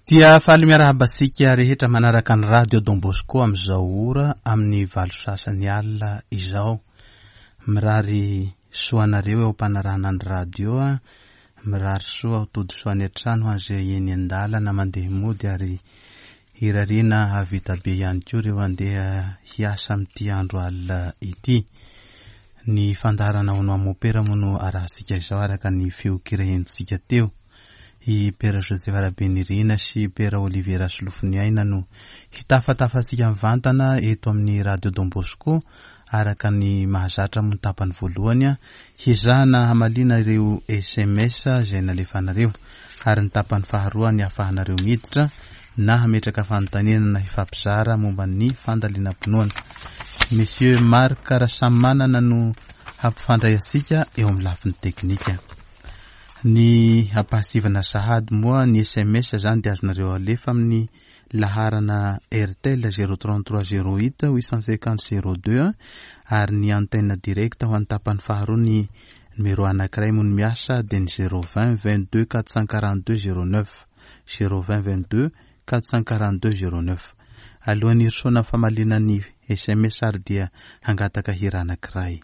Dia faly miarahaba-sika rehetra manaraka ny radio Don Bosco amin'izao ora amin'ny valo sasany alina izao. Mirary soanareo eo ampanarahana ny radio, mirary soa ao tody soany an-trano an'izay eny an-dalana mandeha mody ary hirariana havita be ihany koa ireo andeha hiasa amin'ity andro alina ity. Ny fandarana ho amopera mono arahasika izao araka ny feokirehentsika teo. I Pera Joseph Arabenirina sy Pera Olivera Solofoniaina no hitafasika mivantana eto amin'ny radio Don Bosco araka ny mahazatra mo tapany voalohany hizahana hamalina ireo SMS izay nalefanareo ary ny tapany faharoa ny afahanareo miditra na hametraka fanontaniana na hifampizara momba ny fandaliana-pinoana. Monsieur Marc Rasamanana no hampifandray asika eo amin'ny lafiny teknika. Ny apasivana sahady moa ny SMS zany dia azonareo alefa amin'ny laharana RTL 03308 850 ary ny antenne directe ho antapany faharoa ny numero anankiray moa miasa dia ny 020 22 442 09 020 22 442 09. Alohan'ny irsona famalina ny SMS ary dia hangataka hira anankiray.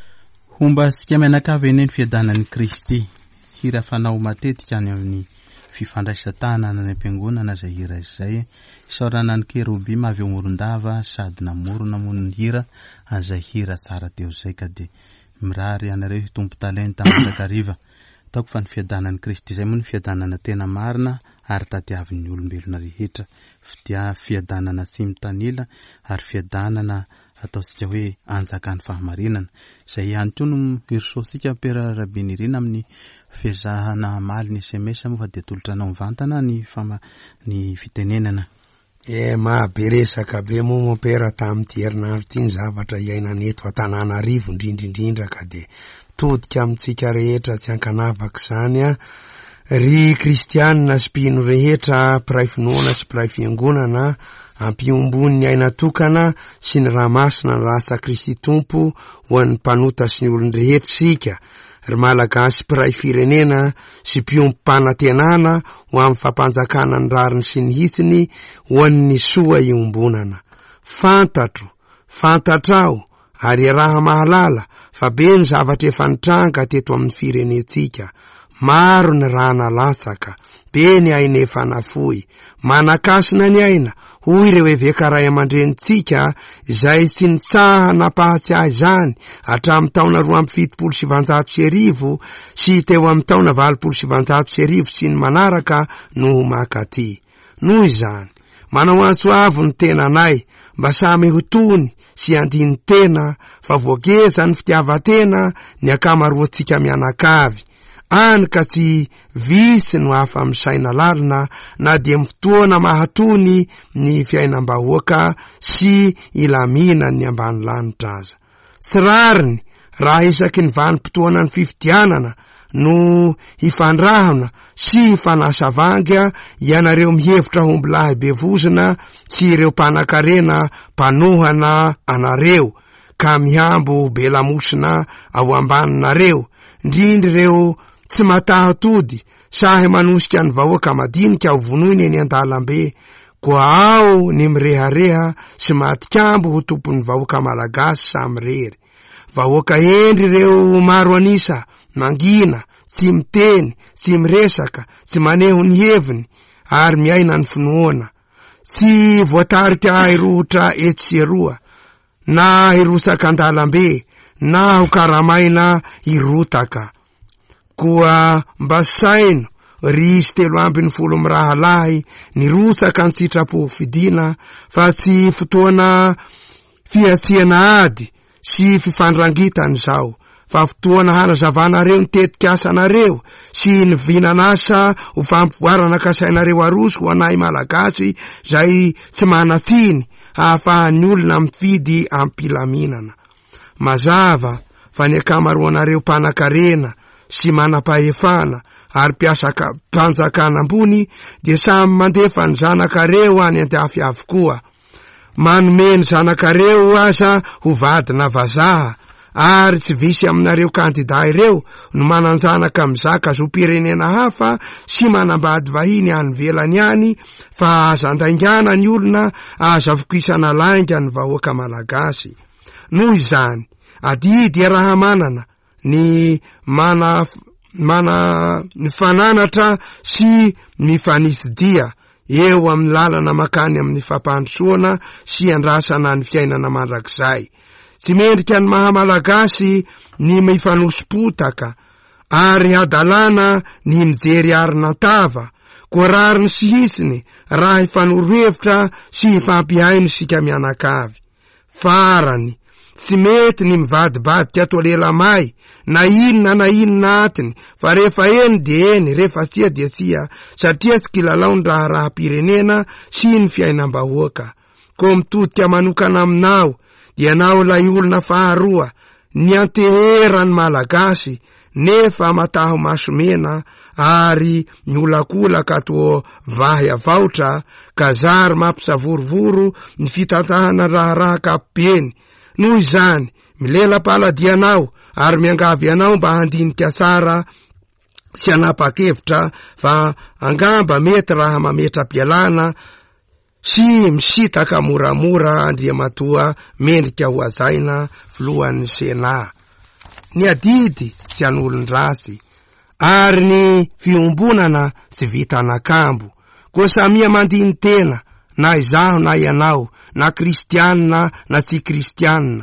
Fomba sika menakavy eny ny fiadanan'ny Kristy hira fanao matetika any amin'ny fifandraisan-tanana ny am-piangonana zay hira izay isaorana ny kerobi mavy omorondava sady namorona mon'ny hira azay hira tsara teo zay ka de mirary anareo hitompo talenta mandrakariva taoko fa ny fiadanan'ny Kristy zay moa ny fiadanana tena marina ary tadiavin'ny olombelona rehetra fiadanana tsy mitanila ary fiadanana ataosika hoe anjakan'ny fahamarinana zay ihany koa no irsosika pera rabinirina amin'ny fiezahana maly ny SMS moa fa de tolotra anao mivantana ny fitenenana mahaberesaka be moa pera tamin'ity herinandro ity ny zavatra iainana eto Antananarivo indrindrindrindra ka de todika amintsika rehetra tsy ankanavaka zany ry kristianina sy mpino rehetra piray finoana sy piray fiangonana ampiombony ny aina tokana sy ny raha masina ny rasa Kristy tompo ho an'ny mpanota sy ny olony rehetra sika ry malagasy piray firenena sy mpiompanantenana ho amin'ny fampanjakana ny rariny sy ny hitsiny ho an'ny soa iombonana fantatrao ary raha mahalala fa be ny zavatra efa nitranga teto amin'ny firenetsika maro ny raha nalasaka be ny aina efa nafoy manakasina ny aina hoy ireo eveka ray aman-drenitsika izay sy ny tsaha nampahatsiahy zany hatramin'ny taona 2070 sy teo amin'ny taona 2070 sy ny manaraka no makaty noho izany manao antsoavo ny tenanay mba samy hotony sy andiny tena fa voageza ny fitiavatena ny akamaroantsika mianakavy any ka tsy visy no hafa misaina lalina na dia fotoana mahatony ny fiainam-bahoaka sy ilamina ny ambany lanitra aza sy rariny raha isaky ny vanim-potoana ny fifidianana no hifandrahana sy fanasavanga ianareo mihevitra hombilahy bevozina sy ireo mpanan-karena mpanohana anareo ka mihambo be lamosina ao ambaninareo indrindra ireo tsy matahatody sahy manosika ny vahoaka madinika ho vonoiny eny an-dalambe koa ao ny mirehareha sy matikambo ho tompony vahoaka malagasy samy rery vahoaka endry ireo maro anisa mangina tsy miteny tsy miresaka tsy maneho ny heviny ary miaina ny finoana tsy voatarika irohotra etseroa na irosaka an-dalambe na ho karamaina irotaka koa mba saino ry 3 mirahalahy nirosaka ny sitrapo fidina fa tsy fotoana fiatsiana ady sy fifandrangitany zao fa fotoana hanazavanareo ny tetika asanareo sy ny vinanasa ho fampivoarana kasainareo aroso ho anay malagasy zay tsy manatsiny hahafahan'ny olona mifidy ampilaminana mazava fa ny akamaroanareo mpanan-karena sy manam-pahefana ary mpanjakana ambony dia samy mandefa ny zanakareo any an-dafy avokoa manome ny zanakareo aza ho vadina vazaha ary tsy visy aminareo kandida ireo no mananjanaka mizaka zo-pirenena hafa sy manambady vahiny any velany any fa aza andaingana ny olona aza vokisana lainga ny vahoaka malagasy noho izany adidy raha manana ny ny fananatra sy mifanisidia eo amin'ny lalana makany amin'ny fampandrosoana sy andrasana ny fiainana mandrakizay tsy mendrika ny mahamalagasy ny mifanosim-potaka ary adalana ny mijery arinantava koa rariny sy hisiny raha hifanorohevitra sy hifampihaino sika mianakavy farany tsy mety ny mivadibadika ato lelamay na inona atiny fa rehefa eny de eny rehefa sia de sia satria tsy kilalao ny raha-pirenena sy ny fiainam-bahoaka ko mitodika manokana aminao dia nao lay olona faharoa ny anteherany malagasy nefa mataho masomena ary ny olakolaka to vahy avaotra ka zary mampisavorovoro ny fitantahana raha kapeny noho izany milela-paladianao ary miangavy anao mba handinika tsara sy anapa-kevitra fa angamba mety raha mametra-pialana sy misitaka moramora Andriamatoa mendrika ho azaina filohan'ny Sena. Ny adidy tsy an'olon-drasy ary ny fiombonana tsy vitanakambo. Koa samia mandiny tena, na izaho na ianao, na kristianina na tsy kristianina,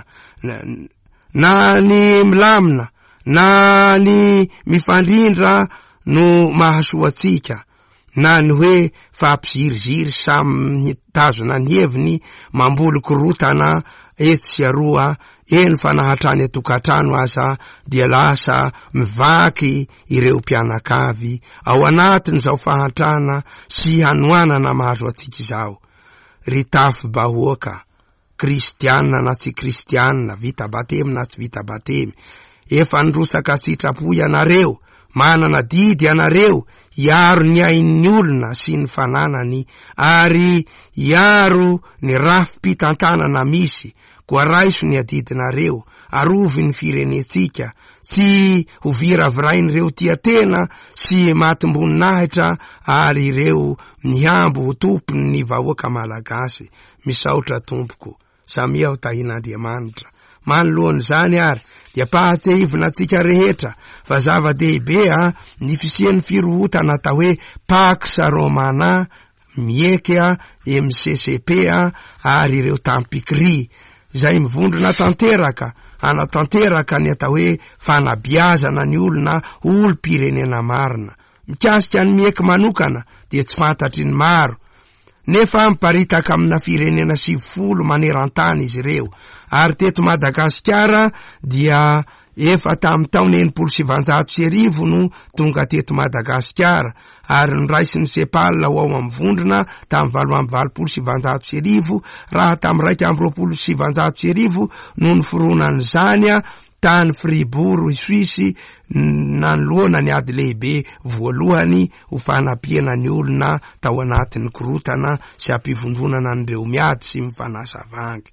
na ny milamina na ny mifandrindra no mahasoatsika, na ny hoe fampiziriziry samy tazona ny heviny mamboly korotana etsy aroa, eny fa nahatrany atokatrano aza dia lasa mivaky ireo mpianakavy ao anatiny zao fahatrana sy hanoanana mahazo atsika izao. Ry tafy bahoaka, kristianina na tsy kristianina, vita batemy na tsy vita batemy, efa nirosaka sitrapo ianareo, manana didy ianareo, iaro ny ain'ny olona sy ny fananany, ary iaro ny rafim-pitantanana misy, koa raiso ny adidinareo, arovy ny firenetsika, tsy ho viravirain'ireo tia tena sy matimboninahitra, ary ireo mihambo ho tompony ny vahoaka malagasy. Misaotra tompoko, samia ho tahin'Andriamanitra. Manoloany zany ary dia pahatsehivina tsika rehetra fa zava-dehibe ny fisian'ny firohotana atao hoe Pax Romana, mieka MCCP ary ireo tampikry zay mivondrona tanteraka, anatanteraka ny atao hoe fanabiazana ny olona olom-pirenena marina. Mikasika ny mieky manokana dia tsy fantatry ny maro, nefa miparitaka amina firenena 70 maneran-tany izy ireo. Ary teto Madagasikara dia efa tamin'ny taona 1700 no tonga teto Madagasikara, ary niraisy ny sepal ao amivondrona tamin'ny 1700 raha tamin'ny 1700 no niforonany zany tany Fribourg i Suisse nanoloana ny ady lehibe voalohany ho fanapiana ny olona tao anatin'ny korotana sy ampivondronana an'ireo miady sy mifanasa vangy.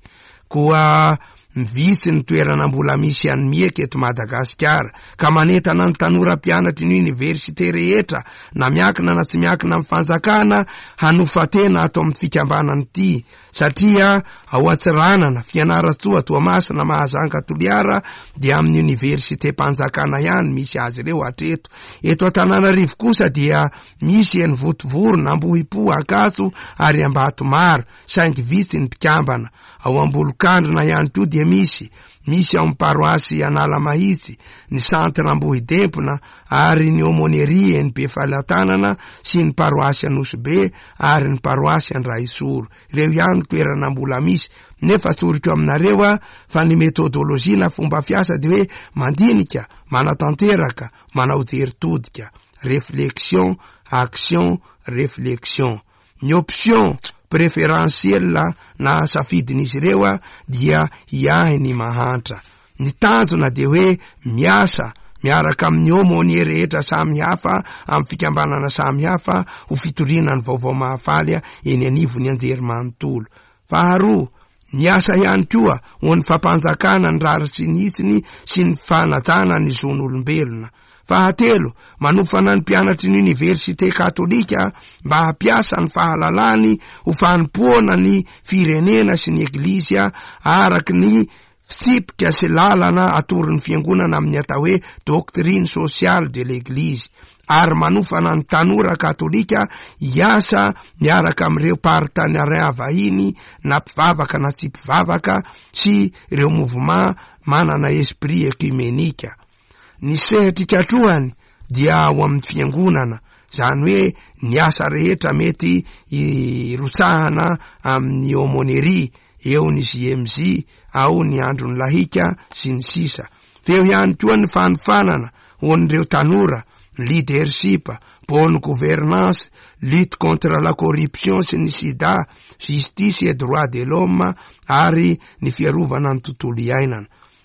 Koa mivitsy ny toerana mbola misy an'ny mieky eto Madagasikara, ka manentana ny tanora mpianatry ny université rehetra na miakina na tsy miakina amin'ny fanjakana hanofatena ato amin'ny fikambanany ity, satria ao Antsiranana, Fianaratsoa, Toamasina, Mahazanga, Toliara dia amin'ny université mpanjakana ihany misy azy ireo hatreto. Eto Antananarivo kosa dia misy eny Votovorona, Ambohipo, Ankatso ary Ambatomaro, saingy vitsy ny mpikambana. Ao Ambolokandrina ihany koa dia misy ao amin'ny paroasy Analamahitsy, ny Centre Ambohidempona ary ny Aumônerie ny Befalatanana sy ny paroasy Anosbe ary ny paroasy Andraisoro. Ireo ihany toerana mbola misy, nefa soriko aminareo fa ny metodolojia na fomba fiasa dia hoe mandinika, manatanteraka, manao jeritodika, réflexion, action, réflexion. Ny option préférentielle na safidin'izy ireo dia iahy ny mahantra. Ny tanjona dia hoe miasa miaraka amin'ny aumônier rehetra samy hafa amin'ny fikambanana samy hafa ho fitoriana ny vaovao mahafaly eny anivony anjerimanontolo. Faharoa, miasa ihany koa ho ny fampanjakana ny raritry ny hitsiny sy ny fanajana ny zon'olombelona. Fahatelo, manofana ny mpianatry ny université katolika mba hapiasa ny fahalalany ho fanompoana ny firenena sy ny eglizia araky ny fitsipika sy lalana atorin'ny fiangonana amin'ny atao hoe doctrine sociale de l'église, ary manofana ny tanora katolika hiasa miaraka amin'ireo partenariat vahiny na mpivavaka na tsy mpivavaka sy ireo mouvement manana esprit ekumenika. Ny sehatrikatrohany dia ao amin'ny fiangonana, zany hoe ny asa rehetra mety irotsahana amin'ny aumônerie, eo ny JMJ, ao ny androny lahika sy ny sisa. Feo ihany koa ny fanofanana ho an'ireo tanora, leadership, bonne gouvernance, lutte contre la corruption sy ny sida, justice et droit de l'homme ary ny fiarovana ny tontolo iainana.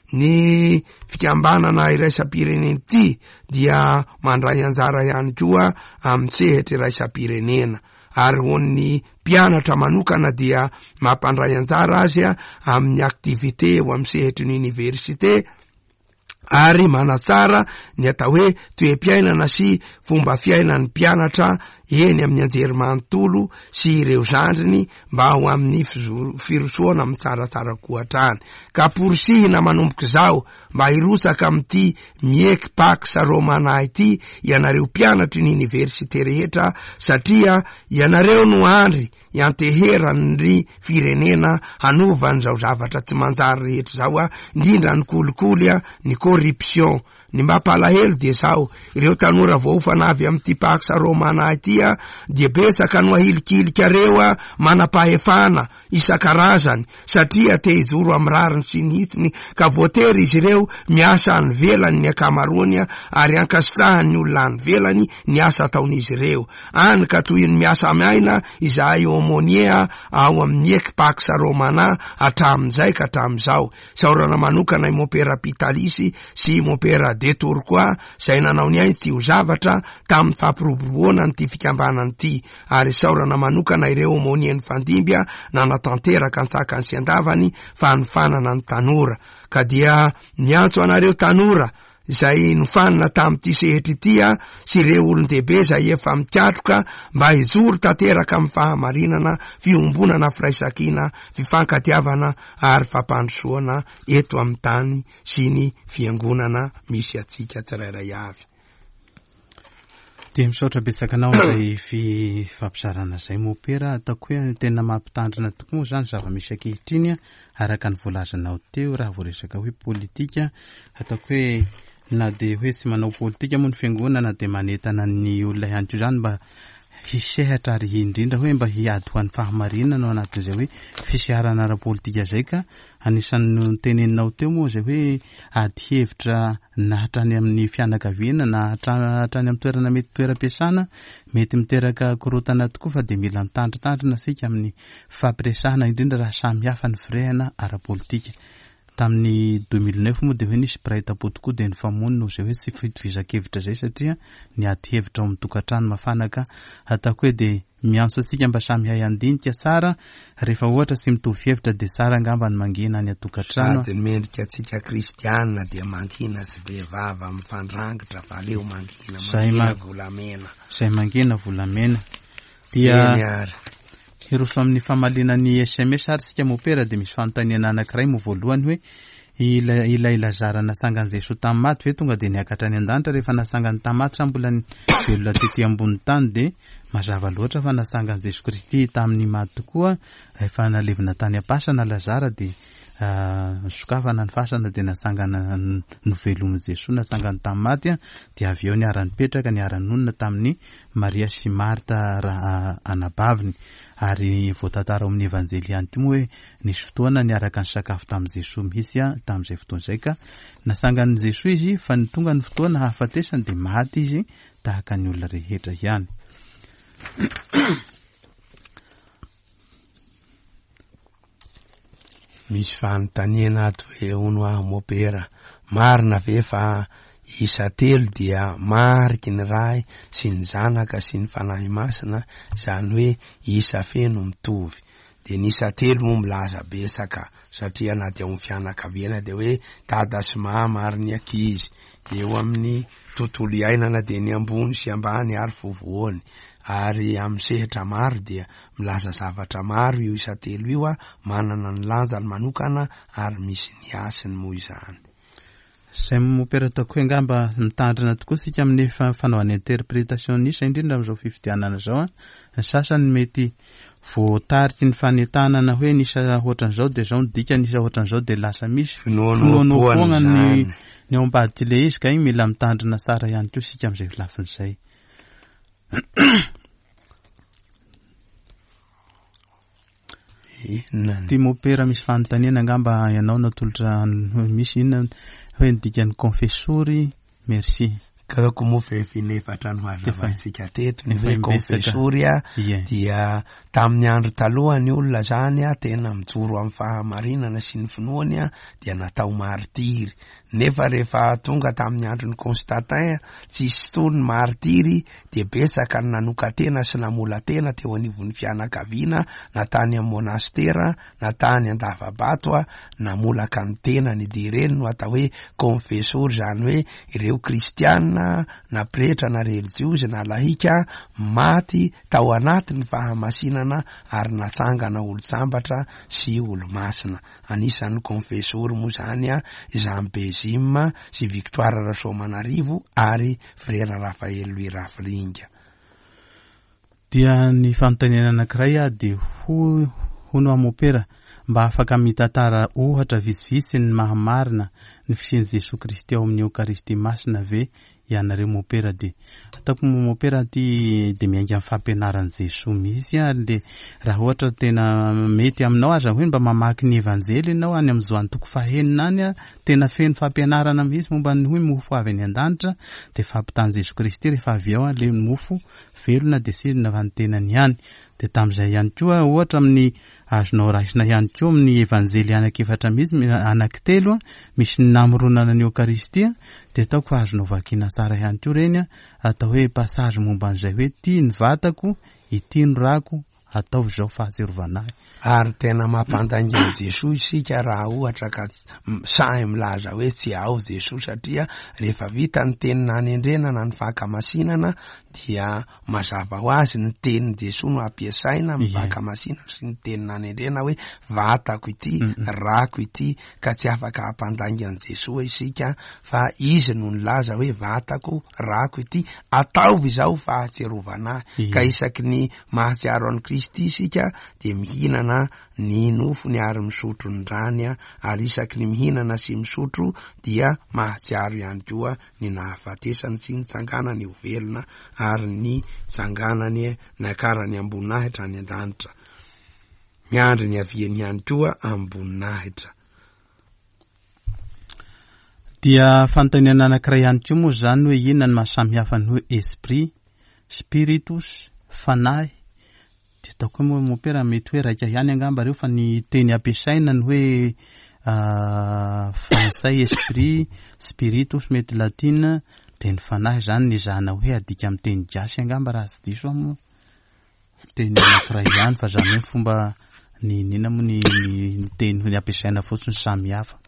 Ny fikambanana iraisam-pirenena ity dia mandray anjara ihany koa amin'ny sehatra iraisam-pirenena, ary ho ny mpianatra manokana dia mampandray anjara azy amin'ny aktivité ho amin'ny sehatry ny université ary manasara ny atao hoe toe-piainana sy fomba fiainan'ny mpianatra eny amin'ny anjerimanontolo sy ireo zandriny mba ho amin'ny firosoana amin'ny tsaratsara koatrany ka porisihina manomboka zao mba hirotsaka amin'ity mieky Pax Romana ity ianareo mpianatra ny université rehetra satria ianareo no andry ianteheran'ny firenena hanovany zao zavatra tsy manjary rehetra zao indrindra ny kolikoly ny corruption ny mampalahelo dia zao ireo tanora vao fanavy amin'ity Pax Romana ity dia betsaka no ahilikilika reo manapahefana isan-karazany satria te hijoro amin'ny rariny sy ny hitsiny ka voatery izy ireo miasa any velany ny akamaroany ary ankasitrahany ny olona any velany ny asa ataon'izy ireo any ka toy ny miasa amaina izay aumônier ao amin'ny eky Pax Romana hatramin'izay ka hatramin'izao saorana manokana i mopera Pitalisy sy mopera Detour koa zay nanao ny ainy ty ho zavatra tamin'ny fampiroboroana ny ty fikambanany ty ary saorana manokana ireo aumônier ny fandimbya nanatanteraka antsaka ny siandavany fanofanana ny tanora ka dia miantso anareo tanora zay nofanina tamin'ity sehitra ity sy ireo olon-dehibe zay efa mikatroka mba hijoro tanteraka amin'ny fahamarinana fiombonana firaisankina fifankatiavana ary fampandrosoana eto amin'ny tany sy ny fiangonana misy atsika tsirairay avy. Dia misaotra betsaka anao izay fifampizarana zay mopera ataoko hoe tena mampitandrina tokoa zany zava-misy ankehitriny araka ny voalazanao teo raha voaresaka hoe politika ataoko hoe na de hoe tsy manao politika moa ny fiangonana de manetana ny olona ihany koa zany mba hisehatra ary indrindra hoe mba hiady ho an'ny fahamarinana ao anatin'izay hoe fisiarana ara-politika zay ka anisan'ny teneninao teo moa zay hoe ady hevitra na hatrany amin'ny fianakaviana na hatrany amin'ny toerana mety toeram-piasana mety miteraka korotana tokoa fa de mila mitandritandrina sika amin'ny fampiresahana indrindra raha samy hafa ny firehana ara-politika. Tamin'ny 2009 moa de hoe nisy piraita-po tokoa de ny famonina zay hoe tsy fitovizan-kevitra zay satria ny ady hevitra ao amin'ny tokantrano mafanaka ataoko hoe de miantso atsika mba samy hay andinika tsara rehefa ohatra sy mitovy hevitra de tsara angamba ny mangina any atokantrano sady mendrika atsika kristianina dia mangina sy vehivava mifandrangitra fa leo mangina volamena zay mangina volamena dia hiroso amin'ny famalina ny SMS ary sika mopera de misy fanontaniana anankiray mo voalohany hoe ilay lazarana sangan Jesoa tamin'ny maty ve tonga de niakatra any an-danitra rehefa nasangany tamin'ny maty sa mbola velona tety ambony tany de mazava loatra fa nasangan Jesoa Kristy tamin'ny maty tokoa efa nalevina tany am-pasana Lazara de sokafana ny fasana de nasangana novelomy Jesoa nasangany tamin'ny maty de avy eo niarany petraka niaranonona tamin'ny Maria sy Marta anabaviny ary voatantara ao amin'ny evanjely ihany koa hoe nisy fotoana niaraka ny sakafo tamin'ny Jesoa mihitsy tamin'izay fotoana izay ka nasangan'i Jesoa izy fa ny tonga ny fotoana hafatesany de maty izy tahaka ny olona rehetra ihany. Misy fanontaniana ato hoe ono mopera marina ve fa isa telo dia mariky ny ray sy ny zanaka sy ny fanahy masina zany hoe isa feno mitovy de ny isa telo moa milaza betsaka satria na dia amin'ny fianakaviana de hoe dada sy mama ary ny ankizy eo amin'ny tontolo iainana de ny ambony sy ambany ary fovoany ary amin'ny sehatra maro dia milaza zavatra maro io isa telo io manana ny lanjany manokana ary misy ny asiny moa izany. Zay mopera ataoko hoe ngamba mitandrina tokoa sika amin'ny fanaovana interprétationniste indrindra amin'izao fifidianana zao ny sasany mety voatariky ny fanetanana hoe nisa ohatran'izao de zao ny dika nisa ohatran'izao de lasa misy finoanopoana ny ao ambadiky le izy ka igny mila mitandrina tsara ihany koa sika amin'izay lafin'izay. Ty mopera misy fanontaniana ngamba ianao natolotra misy inona hoe ny dikany confessory merci. ka ko mo fefinefatra no hazavatsika teto ny hoe confessoria dia tamin'ny andro taloha ny olona zany tena mijoro amin'ny fahamarinana sy ny finoany dia natao martiry nefa rehefa tonga tamin'ny andro ny Constantin tsisy tony martiry dia besaka ny nanokatena sy namolatena teo anivon'ny fianakaviana na tany amin'ny monastera na tany an-davabato namolaka ny tenany dia ireny no atao hoe confessor zany hoe ireo kristiana na pretra na religiozy na laika maty tao anatin'ny fahamasinana ary natsangana olo sambatra sy olo masina. Anisan'ny confessor moa zany Jean Bezim sy Victoire Rasomanarivo ary frère Raphaël Louis Raflinga. Dia ny fanontaniana anankiray dia hono amopera mba afaka mitantara ohatra vitsivitsy ny mahamarina ny fisian'i Jesosy Kristy ao amin'ny Eucharistie masina ve ianareo mopera dia ataoko mopera ty dia miainga amin'ny fampianaran'i Jesosy mihitsy le raha ohatra tena mety aminao aza hoe mba mamaky ny evanjely ianao any amin'izao antoko fahenina any tena feno fampianarana mihitsy momba ny hoe mofo avy any an-danitra dia fampitany Jesosy Kristy rehefa avy ao le mofo velona dia sirina vantenany ihany. Dia tamin'izay ihany koa ohatra amin'ny azonao raisina ihany koa amin'ny evanjely anakefatra mihitsy anankitelo misy ny namoronana ny Eucharistia dia ataoko azonao vakiana tsara ihany koa reny atao hoe passage momba an'izay hoe ity ny vatako ity ny rako ataovy zao fahaserovanahy. Ary tena mampandangy Jesosy isika raha ohatra ka sahy milaza hoe tsy ao Jesosy satria rehefa vita ny teny nanendrena na ny fakamasinana dia mazava ho azy ny tenin Jesosy no ampiasaina amin'ny fakamasinana sy ny teny nanendrena hoe vatako ity rako ity ka tsy afaka hampandangy an Jesosy isika fa izy no nilaza hoe vatako rako ity ataovy zao fahatsiarovanahy ka isaky ny mahatsiaro an'i Kristy isika dia mihinana ny nofony ary misotro ny rany ary isaky ny mihinana sy misotro dia mahatsiaro ihany koa ny nahafatesany sy ny tsanganany velona ary ny tsanganany nakarany amboninahitra ny an-danitra miandry ny aviany ihany koa amboninahitra. Dia fanontaniana anankiray ihany koa moa zany hoe inona ny mahasamihafa ny hoe esprit, spiritus, fanahy. Dia ataoko moa mopera mety hoe raika ihany angamba reo fa ny teny ampiasaina ny hoe français esprit, spiritus mety latina dia ny fanahy zany ny zana hoe adika amin'ny teny gasy angamba raha sy diso moa teny anankiray ihany fa zany hoe fomba ny nina moa ny teny ny ampiasaina fotsiny samy hafa.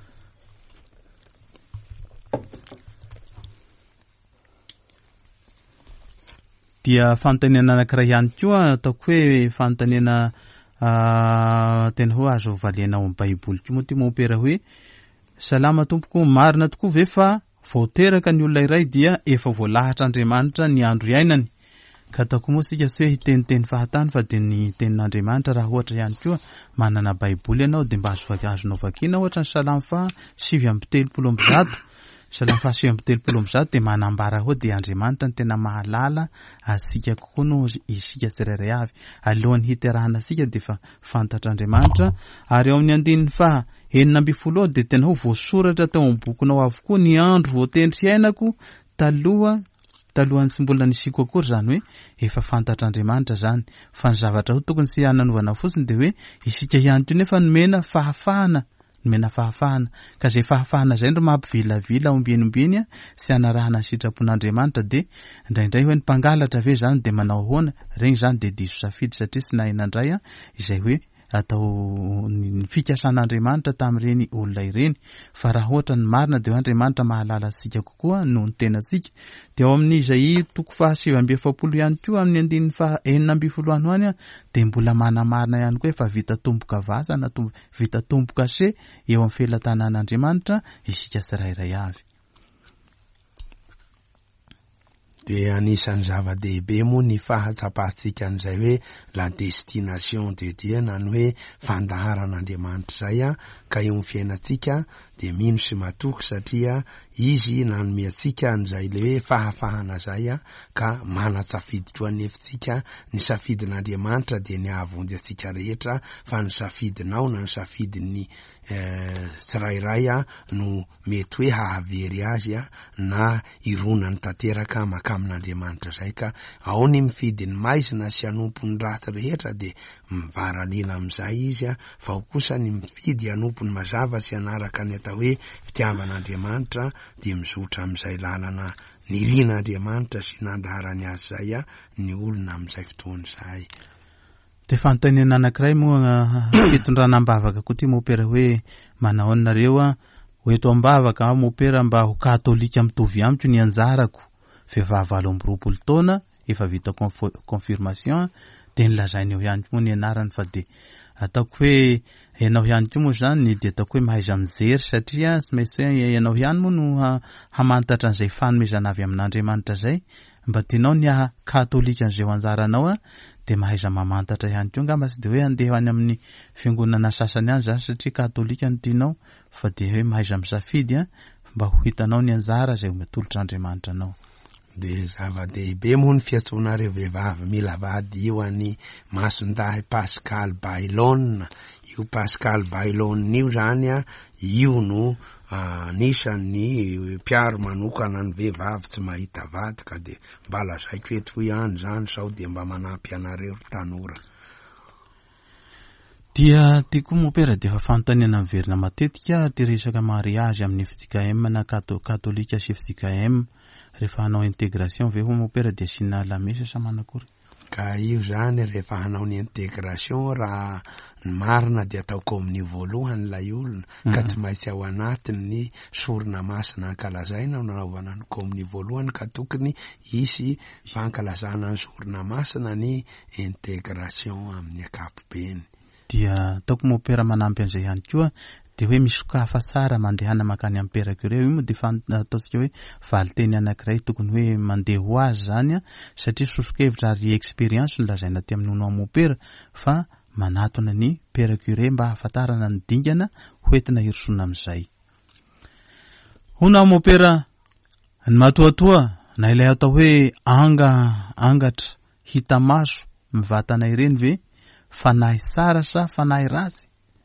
Dia fanontaniana anankiray ihany koa ataoko hoe fanontaniana tena hoe azo valena ao amin'ny baiboly koa moa ty mopera hoe salama tompoko marina tokoa ve fa voateraka ny olona iray dia efa voalahatra Andriamanitra ny andro iainany ka ataoko moa sika sy hoe hiteniteny fahatany fa dia ny tenin'Andriamanitra raha ohatra ihany koa manana baiboly ianao dia mba azonao vakiana ohatra ny salama fa 7:30 salama fa 7:30 dia manambara hoe dia Andriamanitra ny tena mahalala asika kokoa no isika tsirairay avy alohan'ny hiterahana asika dia fa fantatra Andriamanitra ary ao amin'ny andininy fa 9 dia tena ho voasoratra tao amin'ny bokinao avokoa ny andro voatendry iainako talohan'ny tsy mbola nisiko akory zany hoe efa fantatra Andriamanitra zany fa ny zavatra ho tokony sy hananovana fotsiny dia hoe isika ihany koa nefa nomena fahafahana ka zay fahafahana zay ndro mampivilavila ombienombieny sy hanarahana ny sitrapon'Andriamanitra dia indraindray hoe ny mpangalatra ve zany dia manao ahoana regny zany dia diso safidy satria sy nahinandray izay hoe atao ny fikasan'Andriamanitra tamin'ireny olona ireny fa raha ohatra ny marina dia Andriamanitra mahalala asika kokoa noho ny tenasika dia ao amin'ny Isaia 7:70 ihany koa amin'ny andininy 9 any dia mbola manamarina ihany koa efa vita tomboka vasa na vita tomboka se eo amin'ny felantanan'Andriamanitra isika tsirairay avy. de anisan'ny zava-dehibe moa ny fahatsapahantsika an'izay hoe la destination de Dieu, na ny hoe fandaharan'Andriamanitra zay ka eo amin'ny fiainantsika de mino sy matoky satria izy nanome antsika an'izay le hoe fahafahana zay ka mana-tsafidy koa anefitsika. Ny safidin'Andriamanitra de ny ahavonjy antsika rehetra, fa ny safidinao na ny safidin'ny tsirairay no mety hoe hahavery azy na ironany tanteraka makamin'Andriamanitra zay. Ka ao ny mifidy ny maizina sy anompo ny ratsy rehetra de mivaralina am'izay izy fa ao kosa ny mifidy anompo ny mazava sy anaraka ny atao hoe fitiavan'Andriamanitra de mizotra am'izay lalana nirian'Andriamanitra sy nandaharany azy zay ny olona am'izay fotoana zay. De fanontaniana anankiray moa fitondranam-bavaka koa ty mopera hoe manao anareo hoeto am-bavaka mopera mba ho katolika mitovy amiko ny anjarako, vehivavy 20 taona efa vita confirmation de nilazainy eo ihany moa ny anarany, fa de ataoko hoe ianao ihany koa moa zany de ataoko hoe mahaiza mijery satria tsy maintsy hoe ianao ihany moa no hamantatra an'izay fanomezana avy amin'Andriamanitra zay, mba tianao ny katolika an'izay anjaranao de mahaiza mamantatra ihany koa ngamba, tsy de hoe andeha any amin'ny fiangonana sasany any zany satria katolika no tianao, fa de hoe mahaiza misafidy mba ho hitanao ny anjara zay metolotr'Andriamanitra anao. De zava-dehibe moa ny fiantsoanareo vehivavy mila vady io any masondahy Pascal Bailon. Io Pascal Bailon io zany io no nisan'ny mpiaro manokana ny vehivavy tsy mahita vady, ka de mba lazaiko eto ho ihany zany sao de mba manampy anareo tanora. Dia tiako mopera de fa fanontaniana miverina matetika ty resaka mariage amin'ny FJKM na katolika sy FJKM rehefa hanao intégration ve ho mopera de sina lamesa sa manakory. Ka io zany rehefa hanao ny intégration raha ny marina de ataoko amin'ny voalohany lay olona ka tsy maintsy ao anatiny ny sorona masina ankalazaina nanaovana ny amin'ny voalohany, ka tokony isy fankalazana ny sorona masina ny intégration amin'ny ankapobeny. Dia taoko mopera manampy an'izay ihany koa de hoe misokafa tsara mandehana makany amin'ny percureur io moa de ataontsika hoe valiteny anankiray tokony hoe mandeha ho azy zany satria sosokevitra ary expérience nolazaina ty amin'ny nono mopera fa manatona ny percureur mba hahafantarana ny dingana hoentina hirsona am'izay. Hona mopera ny matoatoa na ilay atao hoe angatra hita maso mivatana ireny ve fanahy tsara sa fanahy ratsy?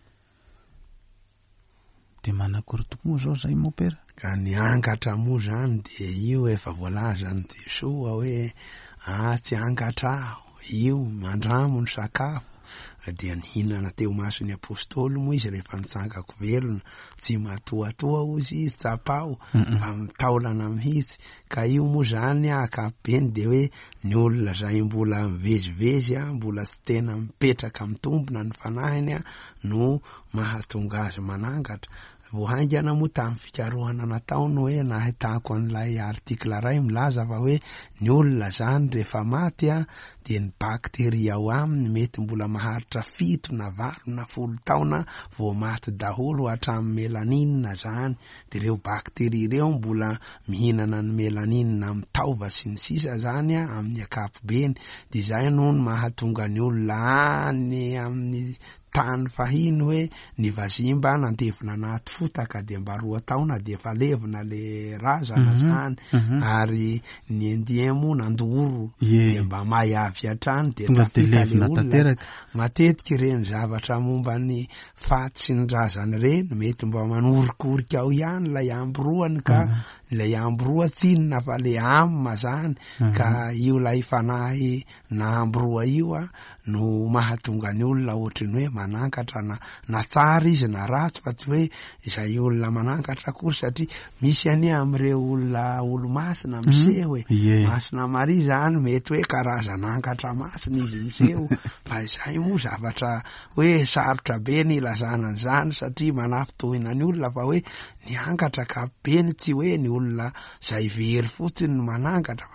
De manakory tokoa zao zay mopera. Ka ny angatra moa zany de io efa voalaza ny Jesoa hoe tsy angatra io mandramo ny sakafo, dia nihinana teo mason'ny apôstôly moa izy rehefa nitsangako velona, tsy matoatoa ozy izy tsapao fa mitaolana mihitsy. Ka io moa zany akapobeny de hoe ny olona zay mbola mivezivezy mbola tsy tena mipetraka mitombona ny fanahiny no mahatonga azy manangatra. Voahaingana moa tamin'ny fikarohana nataony hoe nahitako an'ilay artikla ray milaza fa hoe ny olona zany rehefa maty de ny bakteria ao aminy mety mbola maharitra 7 na 8 na 10 taona vao maty daholo hatramin'ny melanine zany, de reo bakteria reo mbola mihinana ny melanine mitaova sy ny sisa zany amin'ny ankapobeny. De zay no mahatonga ny olona any amin'ny tany fahiny hoe ny vazimba nandevina anaty fotaka de mba 2 taona de efa levina le razana zany ary ny indien moa nandoro de mba may avy hatrany de tafika le olona. Matetika ireny zavatra momba ny faty sy ny razany reny mety mba manorikorika ao ihany lay ambroany, ka lay ambroa tsinona fa le amma zany. Ka io lay fanahy na ambroa io no mahatonga ny olona ohatriny hoe manangatra na tsara izy na ratsy, fa tsy hoe izay olona manangatra kory satria misy any amin'ireo olona olo-masina miseho masina mari zany mety hoe karazan'angatra masina izy miseho fa izay moa zavatra hoe sarotra be ny ilazana an'izany satria manafitohina ny olona fa hoe ny angatra kapobeny tsy hoe ny olona zay very fotsiny ny manangatra fa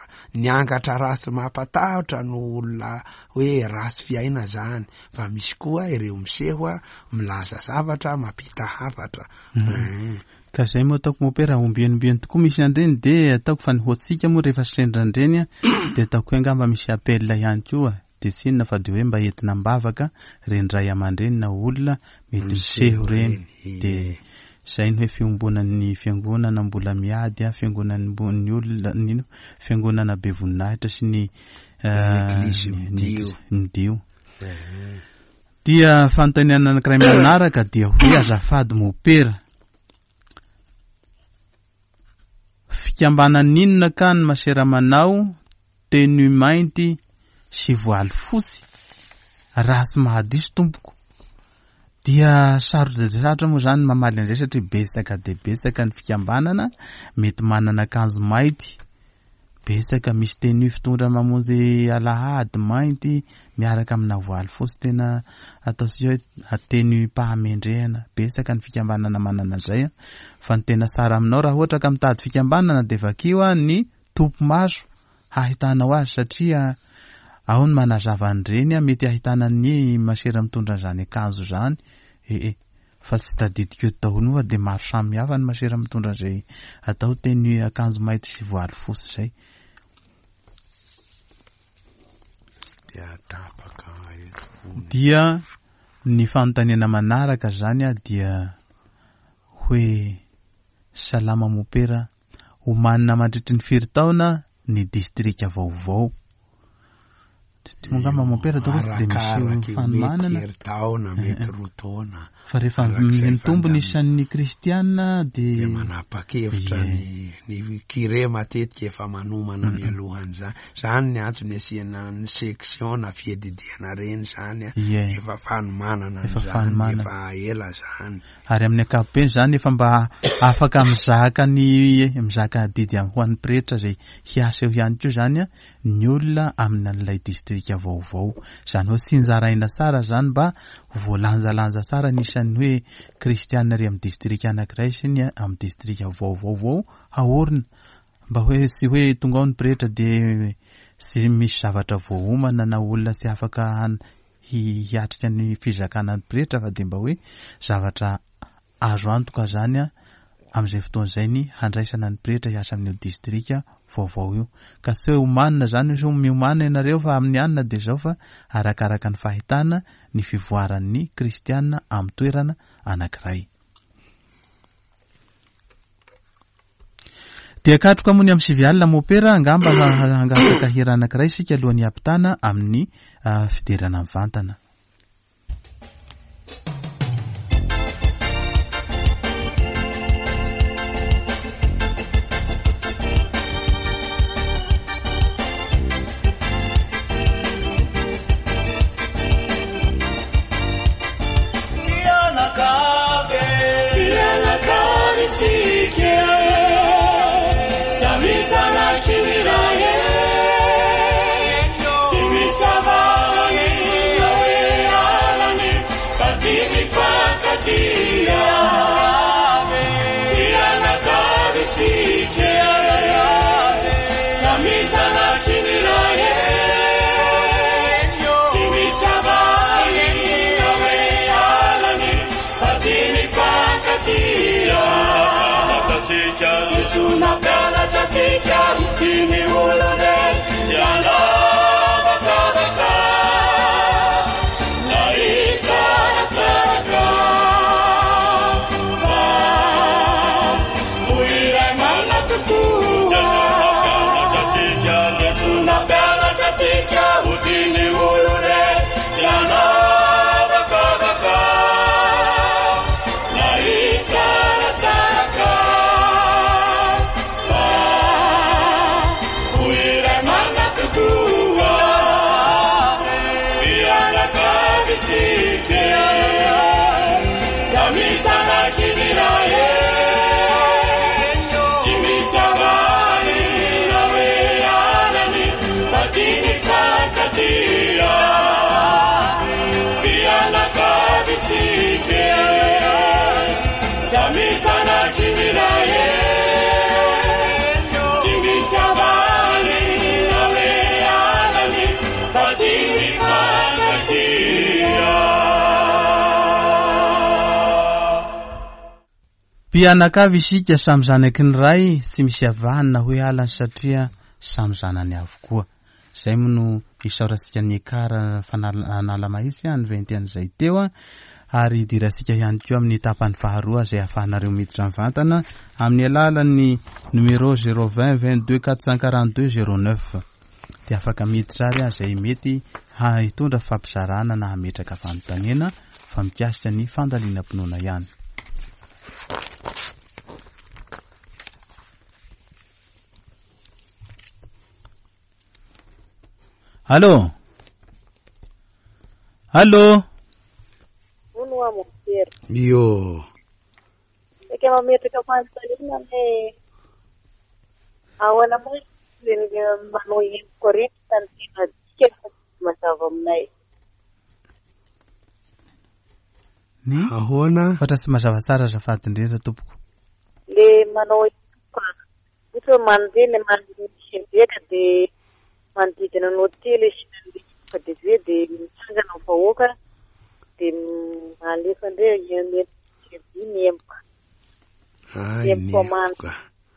niangatra rasy mampatahotra no olona hoe rasy fiaina zany fa misy koa ireo miseho milaza zavatra mampita hafatra. Ka zay moa ataoko mopera ombienimbieny tokoa misy andreny de ataoko fa nihoatsika moa rehefa sendrandrany de ataoko hoe angamba misy appel ihany koa de sinona fa de hoe mba entina mbavaka rendray aman-dreny na olona mety miseho reny de zay ny hoe fiombonan'ny fiangonana mbola miady fiangonan'ny olona nino fiangonana be voninahitra sy ny dio dia fanontaniana anankiray manaraka dia hoe azafady mopera fikambanana inona ka ny masera manao tenue mainty sy voaly fotsy raha sy mahadiso tompoko dia sarotra moa zany mamaly an'izay satria besaka de besaka ny fikambanana mety manana akanjo mainty besaka misy tenue fitondra mamonjy alahady mainty miaraka amina voaly fotsy tena atao sy hoe tenue pahamendrehana besaka ny fikambanana manana zay fa ny tena sara aminao raha ohatra ka mitady fikambanana de vakio ny tompo maso hahitanao azy satria ao ny manazava an'ireny mety ahitana ny masera mitondra zany akanjo zany fa tsy tadidiko eto daholo fa de maro samy hafa ny masera mitondra zay atao tenue akanjo mainty sy voaly fotsy zay dia ny fanontaniana manaraka zany dia hoe salama mopera omanina mandritry ny firy taona ny distrika vaovao mongamba mopera doko tsy de misy fanomanana taona mety roa taona fa rehefa mitombo ny isan'ny kristiana de manapa-kevitra ny kire matetika efa manomana mialohany zany ny antony asiana ny section na fiedidiana reny zany efa fanomanana zany efa ela zany ary amin'ny ankapobeny zany efa mba afaka mizaka didy ho an'ny pretra zay hiasa eo ihany koa zany ny olona amin'ilay distrika vaovao zany hoe sinjaraina tsara zany mba voalanjalanja tsara nisan'ny hoe kristiana ry amin'ny distrika anankiray sy ny amin'ny distrika vaovaovao haorina mba hoe sy hoe tonga ao ny pretra de sy misy zavatra voahomana na olona sy afaka hiatrika ny fizakana ny pretra fa de mba hoe zavatra azo antoka zany am'izay fotoan'izay ny handraisana ny pretra hiasa amin'ny distrika vaovao io ka tsy hoe omanina zany hoe miomanina ianareo fa amin'ny anina de zao fa arakaraka ny fahitana ny fivoaran'ny kristiana amin'ny toerana anankiray. Dia katroka moa ny amin'ny sivy alina mopera angamba hangafaka hira anankiray sika alohan'ny ampitana amin'ny fiderana mivantana. Mpianakavy isika samy zanaky ny ray tsy misy avahana hoe alany satria samy zanany avokoa. Zay mono isaorantsika ny ekara fanala mahitsy ny ventean'izay teo ary idirasika ihany koa amin'ny tapany faharoa zay ahafahanareo miditra mivantana amin'ny alalan'ny numéro 020 22 442 09 dia afaka miditra ary zay mety hitondra fampizarana na hametraka fanontaniana fa mikasika ny fandalinam-pinoana ihany. Allô? Allô? Unua mujer. Yo. Es que mami te capaz de irme ahora muy bien manoi correcta na que matava mnai. Ni? Ahona. Fatra sy mazava tsara azafady indrindra tompoko. Le manoi ka. Ito mandene mandika de mandidina no hotel fa de mitsanga no vahoaka de alefa ndre nempoka. Ai nempoka.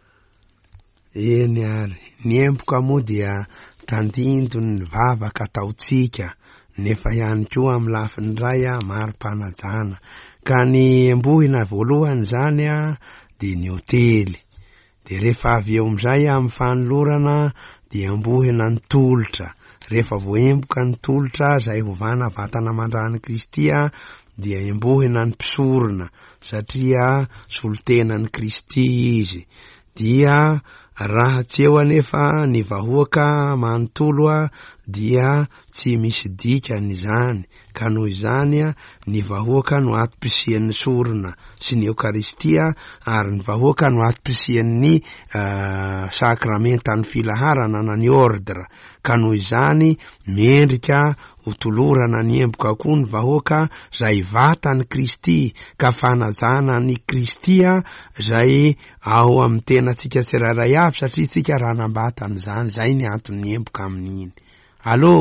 Eny ary nempoka moa dia tandindony ny vavaka ataotsika nefa ihany koa amin'ny lafiny ray maro-panajana ka ny embohina voalohany zany de ny hotely de rehefa avy eo amizay amin'ny fanolorana dia embohina ny tolotra rehefa voemboka ny tolotra zay hovana vatana mandrany Kristia dia embohina ny mpisorona satria solotena ny Kristy izy dia raha tsy eo anefa ny vahoaka manontolo dia tsy misy dikany izany ka noho izany ny vahoaka no atom-pisian'ny sorona sy ny Eukaristia ary ny vahoaka no atom-pisian'ny sakramentan'ny filaharana na ny ordre ka noho izany mendrika hotolorana ny emboka koa ny vahoaka zay vatan'ny Kristy ka fanajana ny Kristia zay ao amin'ny tena tsika tsirairay avy satria tsika ranam-batany zany zay ny antony emboka amin'iny. Allô?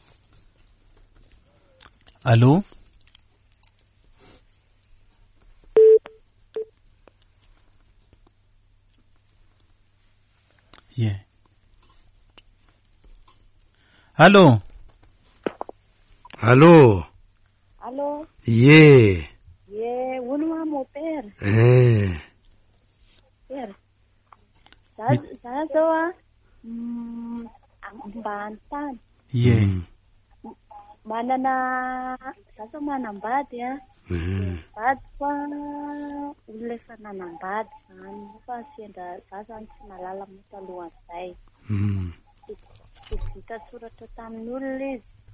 Allô? Yeah. Allô? Allô? Allô? Yeah. Yeah, unua mo per. Per. Sa ambantan. Yeah. Manana sasa manambady bady fa olona efa nanambady zany fa sendra sasa tsy malala mihitsy alohan'izay vita soratra tamin'olona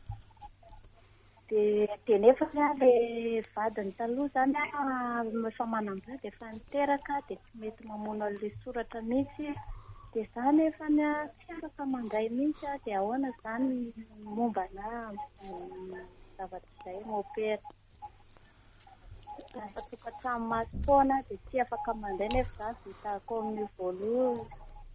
izy de nefa le vadiny taloha zany efa manambady efa niteraka de tsy mety mamono le soratra mihitsy de zany efa tsy afaka mandray mihitsy de ahoana zany mombana zavatra izay mopera tokantrano masy foana de tsy afaka mandray nefa zany vita commune voalohany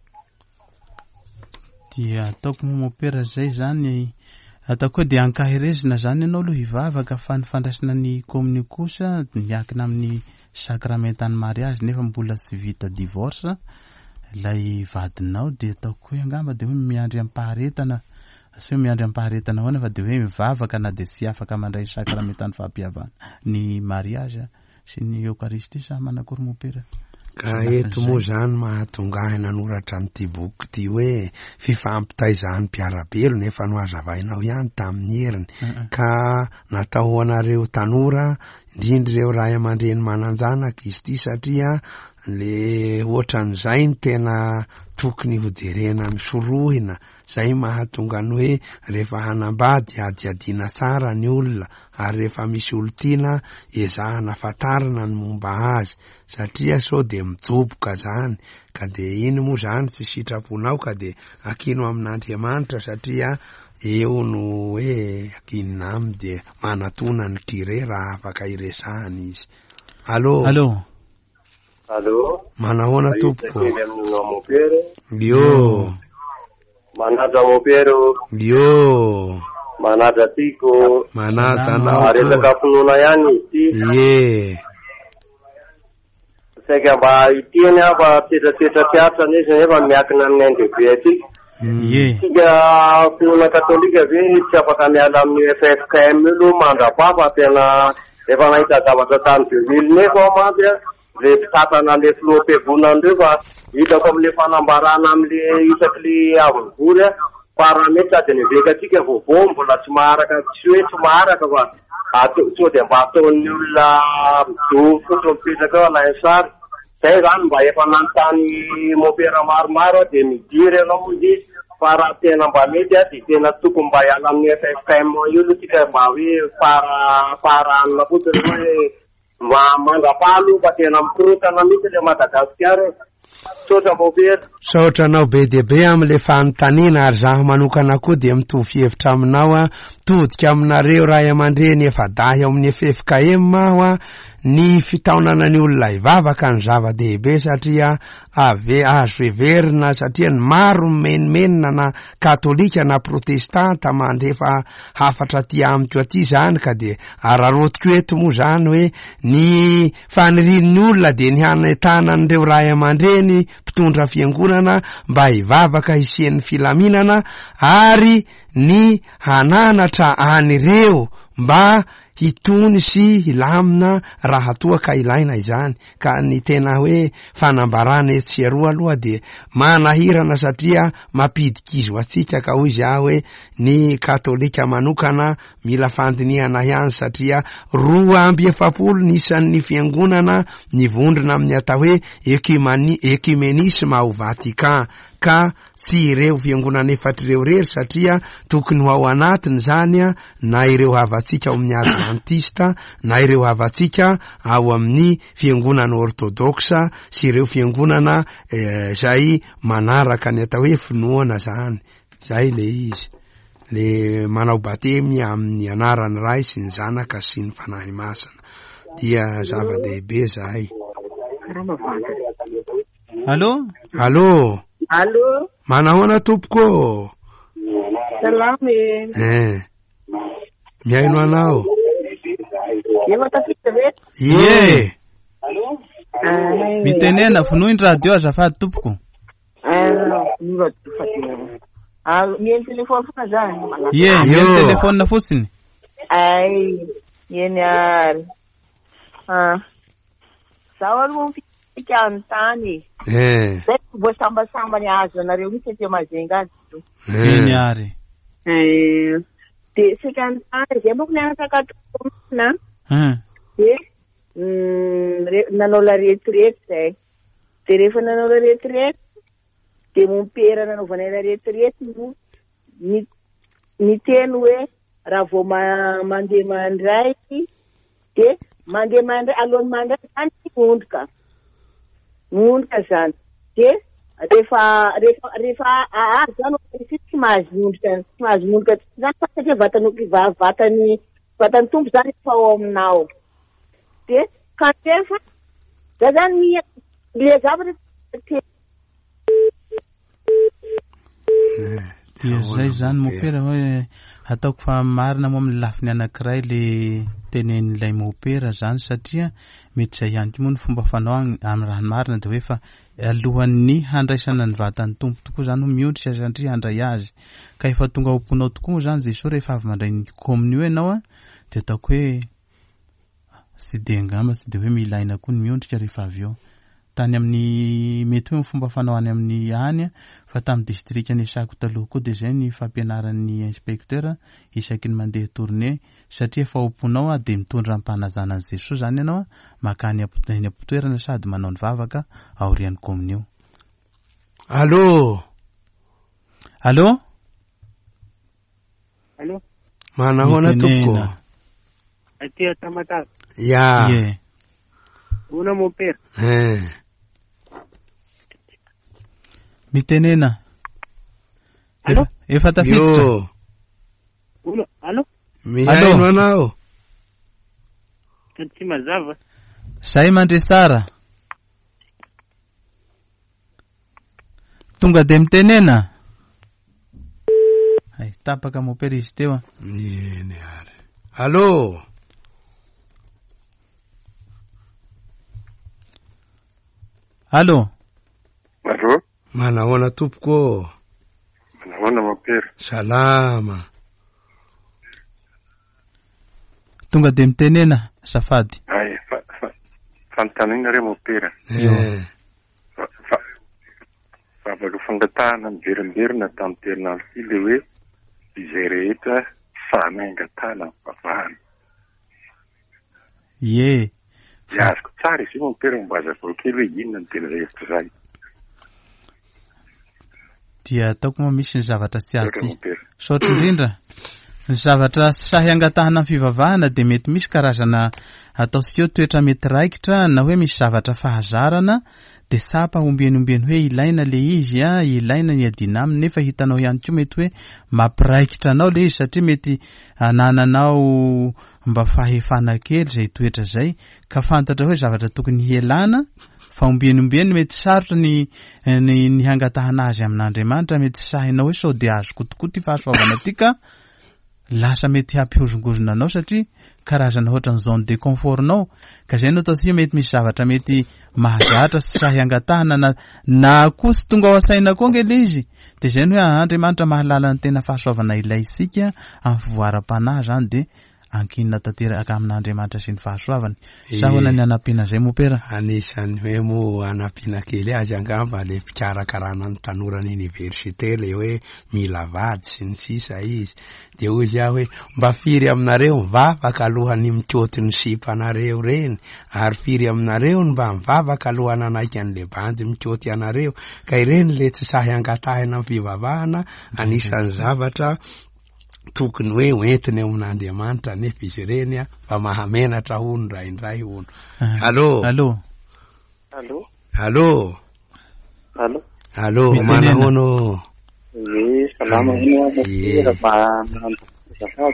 dia ataoko mopera zay zany ataoko dia ankahirezina zany ianao aloha hivavaka fa ny fandraisana ny commune kosa miankina amin'ny sakramentan'ny mariage nefa mbola tsy vita divorce lay vadinao de ataoko hoe angamba de hoe miandry ampaharetana sy hoe miandry ampaharetana hoana fa de hoe mivavaka na de tsy afaka mandray sakramentan'ny fampihavana ny mariage sy ny Eukaristia sa manakory mopera ka eto moa zany mahatongahy nanoratra n'ity boky ty hoe fifampitaizan'ny mpiarabelo nefa no hazavainao ihany tamin'ny heriny ka natao anareo tanora indrindra ireo ray aman-dreny mananjanaka izy ty satria le ohatran'izay ny tena tokony hojerena misorohina zay mahatonga ny hoe rehefa hanambady adiadiana tsara ny olona ary rehefa misy olo-tiana ezahana fatarana ny momba azy satria sao de mijoboka zany ka de iny moa zany tsy sitraponao ka de akino amin'Andriamanitra satria eo no hoe akinonamy de manatona ny kire raha afaka iresahany izy. Allô? Allô? Allô? Manahoana tompoko? Yo. Manaja mopero. Yo. Manaja tiko. Manaja nao. Aresaka finoana ihany ity. Yeah. saika mba iteny aho fa tetratetra izy nefa miakina amin'ny NDB atsika. Tsika finoana katolika ve tsy afaka miala amin'ny FFKM io aloha mandrapa fa tena efa nahita zavatra tany Deville nefa ao mantsy a le mpitantana le filoham-piavonan'ireo fa hitako amin'le fanambarana amin'le isaky le avovory a paramety sady ny vekatsika vaovao mbola tsy maharaka tsy hoe tsy maharaka fa sao dia mba ataon'ny olona midovo fotsiny mipetraka ao alainy sary zay zany mba efa nanontany mopera maromaro dia midiry ianao moa izy fa raha tena mba mety a dia tena tokony mba hiala amin'ny FFKM io aloha tsika mba hoe paranina fotsiny hoe mba mandrapalo fa tena mikorotana mihitsy le Madagasikara. Saotra anao be dia be amin'le fanontaniana ary zaho manokana koa dia mitovy hevitra aminao a todika aminareo ray aman-dreny efa dahy ao amin'ny FFKM aho a ny fitaonana ny olona ivavaka ny zava-dehibe satria azo heverina satria ny maro menimenina na katolika na protestanta mandefa hafatra ty amiko aty zany ka dia ararotiko eto moa zany hoe ny fanirian'ny olona dia ny hanetana an'ireo ray aman-dreny mpitondra fiangonana mba hivavaka hisian'ny filaminana ary ny hananatra anireo mba hitony sy hilamina raha toa ka ilaina izany ka ny tena hoe fanambarana etsiaroa aloha dia manahirana satria mampidikizo atsika ka hoy za hoe ny katolika manokana mila fandinihana ihany satria 2 nisan'ny fiangonana nivondrona amin'ny atao hoe ekumenisme ao Vatican ka tsy ireo fiangonana efatr'ireo rery satria tokony ho ao anatiny zany a na ireo havatsika ao amin'ny Adventista na ireo havatsika ao amin'ny fiangonana orthodoxa sy ireo fiangonana zay manaraka ny atao hoe finoana zany zay le izy le manao batemy amin'ny anaran'ny ray sy ny zanaka sy ny fanahy masina dia zava-dehibe zay. Allo manahoana tompoko? Salame. Miaino anao? Ye. Mitenena finoiny radio azafady tompoko. Mieny telefone foana zany. Ye, mieny telefone fotsiny. Ay, mieny ary. Zaho aloha mifika amin'ny tany. Zay mbo sambasamba ny azo anareo mihitsy aty Mazenga azy. Mieny ary. Dia sika ny tany zay moko nianakakatona. Dia nanao la retraite zay. Dia rehefa nanao la retraite dia mompera nanaovana la retraite ny teny hoe raha vao mandeha mandray dia mandeha mandray alohan'ny mandray zany mondroka zany dia rehefa aary zany tsy mahazo mondroka zany fa satria vatany tompo zany efa ao aminao dia kanefa za zany le zavatra dia zay zany mopera hoe ataoko fa marina moa amin'ny lafiny anankiray le tenen'ilay mopera zany satria mety zay ihany koa moa ny fomba fanao amin'ny raha marina dia hoe fa alohan'ny handraisana ny vatan'ny tompo tokoa zany ho miondrika satria handray azy ka efa tonga homponao tokoa moa zany Jesosy rehefa avy mandray ny kominio ianao a dia ataoko hoe sy dia angamba sy dia hoe milaina koa ny miondrika rehefa avy eo tany amin'ny mety hoe fomba fanao any amin'ny hany fa tamin'ny distrika ny Isako taloha koa dia zay ny fampianaran'ny inspecteur isaky ny mandeha tournée satria efa homponao dia mitondra ampanazana an'i Jesosy zany ianao makany am-toerana sady manao ny vavaka aorian'ny kominio. Allo manahoana tompoko? Aty Tamatave. Ya. Una mopera. Mitenena. Efa tafiditra. Allo? Mihaino anao? Tsy mazava. Zay mandre sara. Tonga dia mitenena. Ay, tapaka mopera izy teo. Eny ary. Allo? Allo. Allo. Manahoana tompoko? Manahoana Mopera? Salama. Tonga de mitenena safady. Ay, fanontaniana re Mopera. Afaka fangatahana miverimberina tamin'ny terinandro ity le hoe izay rehetra fanaingatana vavahana. Ye. Azoko tsara izy Mopera mba azavao kely hoe inona ny tena hevitra zay. Dia ataoko moa misy ny zavatra tsy azy. Saotra indrindra. Ny zavatra sahy angatahana fivavahana dia mety misy karazana ataontsika toetra mety raikitra na hoe misy zavatra fahazarana dia sapa ombeny hoe ilaina le izy ilaina ny adina aminy nefa hitanao ihany koa mety hoe mampiraikitra anao le izy satria mety anananao mba fahefana kely zay toetra zay ka fantatra hoe zavatra tokony hielana fa ombeny mety sarotra ny hangatahana azy amin'Andriamanitra mety sahinao hoe sao dia azoko tokoa ty fahasoavana ty ka lasa mety hampihozongozona anao satria karazana ohatra ny zone de confort-nao ka zay no ataontsika mety misy zavatra mety mahazatra sy sahy angatahana na kosa tonga ao asaina koa nge le izy dia zay no hoe Andriamanitra mahalala ny tena fahasoavana ilay isika amin'ny fivoaram-panahy zany dia ankinina tanteraka amin'Andriamanitra sy ny fahasoavany. Sahoana ny anampiana zay Mopera? Anisany hoe mo anampiana kely azy angamba le fikarakarana ny tanora ny université le hoe mila vady sy ny sisa izy. Dia hoy izy hoe mba firy aminareo mivavaka alohan'ny mikoty ny sipanareo reny ary firy aminareo mba mivavaka alohan'ny anaiky an'le bandy mikoty anareo ka ireny le tsy sahy angatahina amin'ny fivavahana anisan'ny zavatra tokony hoe hoentiny amin'Andriamanitra nefa izy ireny fa mahamenatra hono raindray hono. Allo. Allo. Allo. Allo. Allo. Allo, manahono? Salama hono Mopera ba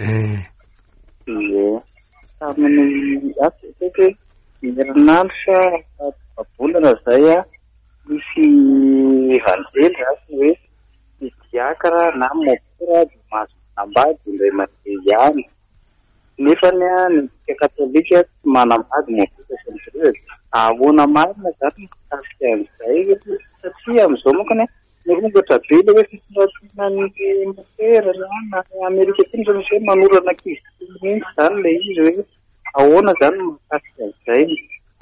tamin'ny asete herinandro babolana zay misy vanjely asy hoe diakara na Mopera mahazo manambady indray mandeha ihany nefa ny katolika tsy manambady Mopera sy ny sireza ahoana marina zany mikasika an'izay satria amin'izao monkany nirongatra be le hoe fitondratiana ny Mopera na Amerika ity ny misy hoe manorana ankizy mihitsy zany le izy hoe ahoana zany mikasika an'izay.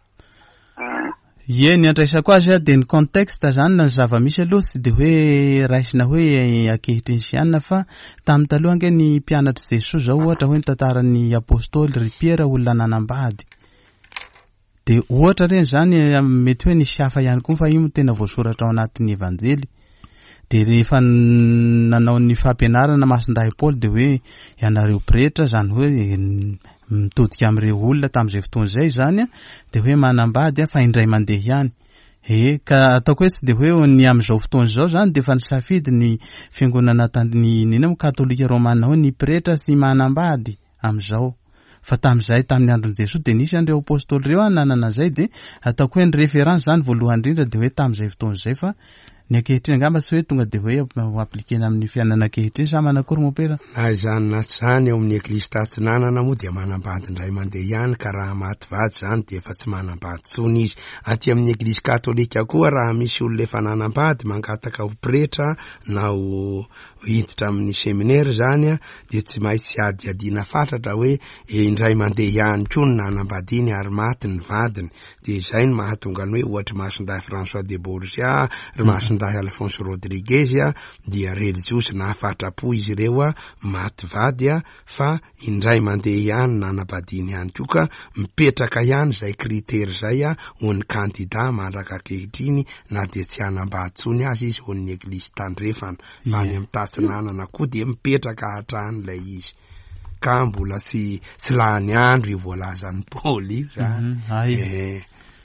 Ye ny andraisako azy dia ny contexte zany na ny zava-misy aloha tsy dia hoe raisina hoe ankehitry ny sianina fa tamin'ny taloha ange ny mpianatra Jesosy zao ohatra hoe ny tantaran'ny apôstôly ry Piera olona nanambady. Dia ohatra reny zany mety hoe nisy hafa ihany koa fa io tena voasoratra ao anatin'ny evanjely. Dia rehefa nanao ny fampianarana masindahy Paoly dia hoe ianareo pretra zany hoe mitodika amin'ireo olona tamin'izay fotoana izay zany dia hoe manambady fa indray mandeha ihany. Ka ataoko hoe tsy dia hoe ny amin'izao fotoana izao zany dia efa nisafidy ny fiangonana ny katolika romana hoe ny pretra sy manambady amin'izao. Fa tamin'izay tamin'ny andron'i Jesosy dia nisy an'ireo apôstôly ireo nanana izay dia ataoko hoe ny référence zany voalohany indrindra dia hoe tamin'izay fotoana izay fa ny ankehitriny angamba tsy hoe tonga dia hoe aplikena amin'ny fiainana ankehitriny sa manakory Mopera? Na izany na tsy zany eo amin'ny eglizy tatsinanana moa dia manambady indray mandeha ihany ka raha maty vady zany dia efa tsy manambady tsony izy. Aty amin'ny eglizy katolika koa raha misy olona efa nanambady mangataka ho pretra na ho hiditra amin'ny seminaire zany dia tsy maintsy adiadiana fatratra hoe indray mandeha ihany koa ny nanambady iny ary maty ny vadiny. Dia izay no mahatonga ny hoe ohatra masindahy François de Borgia ry masindahy Alphonse Rodriguez dia religiosy na fatra-po izy ireo maty vady fa indray mandeha ihany nanambadiany ihany koa ka mipetraka ihany zay kritery zay ho ny kandida mandraka ankehitriny na dia tsy hanambady tsony azy izy ho ny eglizy tandrefana fa any amin'ny tatsinanana koa dia mipetraka hatran'ilay izy ka mbola tsy lany andro i voalazan'ny Paoly zany.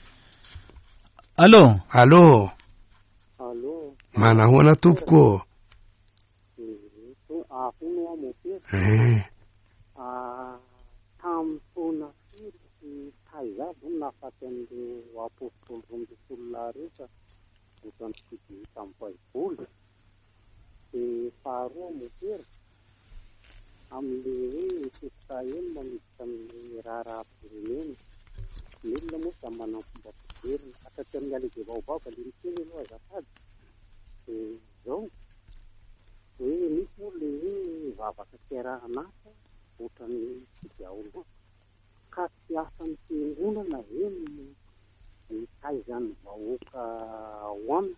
Allo. Allo. Manahoana tompoko? Tamin'ny taona firy sy taizabo nafaty an'ireo apôstôly roa ambin'ny folo lahareta ohatran'ny fidihita amin'ny Baiboly. Dia faharoa Mopera amin'le hoe tesitaely manomboka amin'ny raharaha-pirenena milona moa samy manao fomba fijeriny atatsy amin'ny alege vaovao baliny kely aloha azafady dia zao hoe misy moa le hoe vavaka tiarahanasa ohatran'ny fidiaolo ka tsy asan'ny fiangonana eny ny kaizany vahoaka hoamina.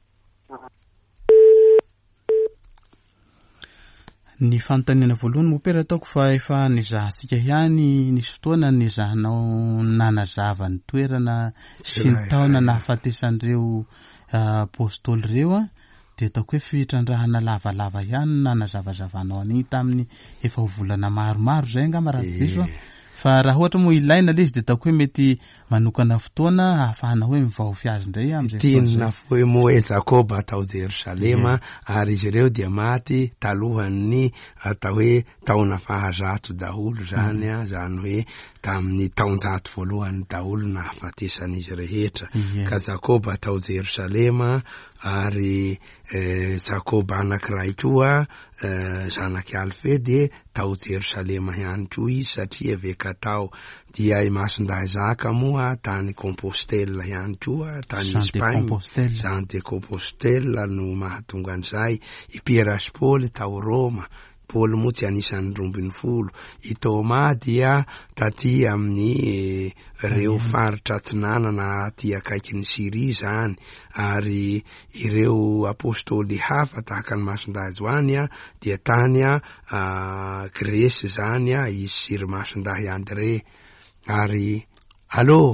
Ny fanontaniana voalohany mopera ataoko fa efa nizahantsika ihany nisy fotoana nizahanao nanazava ny toerana sy ny taona nahafatesan'ireo apôstôly ireo dia ataoko hoe fitrandrahana lavalava ihany nanazavazavanao an'iny tamin'ny efa volana maromaro zay angamba raha sy diso fa raha ohatra moa ilaina le izy dia ataoko hoe mety manokana fotoana ahafahana hoe mivaofy azy indray am'izay tinina foe moa Jakoba tao Jerusalema ary izy ireo dia maty talohan'ny atao hoe taona fahazato daholo zany zany hoe tamin'ny taonjato voalohany daholo nahafatesan'izy rehetra ka Jakoba tao Jerusalema ary Jakoba anankiray koa zanaky Alfe dia tao Jerusalema ihany koa izy satria veka tao dia Masindahy Zaka moa tany Compostela ihany koa tany Espagne Jean de Compostela no mahatonga an'izay i Pierre Paul tao Roma Paul moa tsy anisan'ny 12 i Thomas dia taty amin'ny ireo faritra tsinanana aty akaikin'ny Syria zany ary ireo apôstôly hafa tahaka ny Masindahy Joany dia tany Grèce zany izy Siry Masindahy André ary allo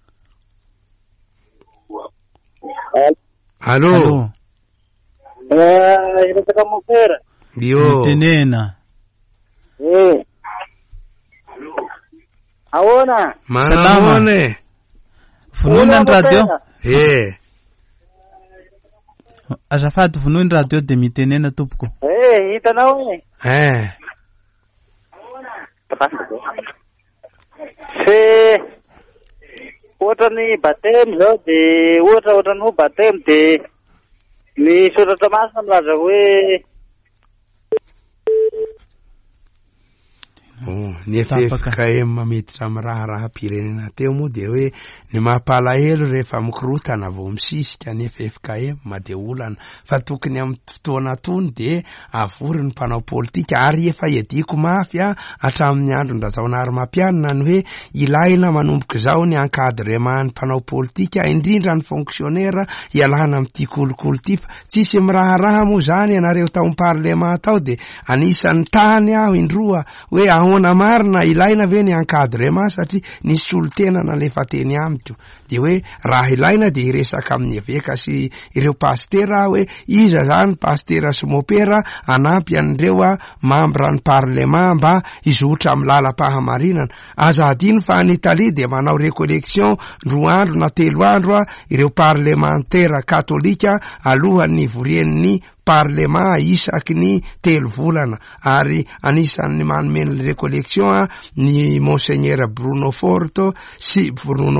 Inataka mopera Dio tenena aona manamone vonoina ny radio azafady vonoina radio dia mitenena tompoko hitanao se ohatrany batemy zao dia ohatrany ho batemy dia ny soratra masina milaza hoe ny FFKM miditra amin'ny raha-pirenena teo moa dia hoe ny mampalahelo rehefa mikorotana vao misisika ny FFKM dia olana fa tokony amin'ny fotoana tony dia avory ny mpanao politika ary efa ediko mafy hatramin'ny andron-drazanahary mampianina ny hoe ilaina manomboka izao ny encadremen'ny mpanao politika indrindra ny fonctionnaire ialana amin'ity kolokolo ity fa tsisy miraharaha moa zany ianareo tao amin'ny parlement tao dia anisan'ny tany aho indroa hoe ahoana marina ilaina ve ny encadrement satria nisy olo-tenana lefa teny amiko dia hoe raha ilaina dia iresaka amin'ny eveka sy ireo pastera hoe iza zany pastera sy mopera anampy an'ireo mambra ny parlement mba izotra amin'ny lalam-pahamarinana aza adino fa any Italie dia manao recollection 2 andro na 3 andro ireo parlementaire katolika alohan'ny ivorian'ny parlement isaky ny 3 volana ary anisan'ny manomeny recollection ny monseigneur Bruno Forte sy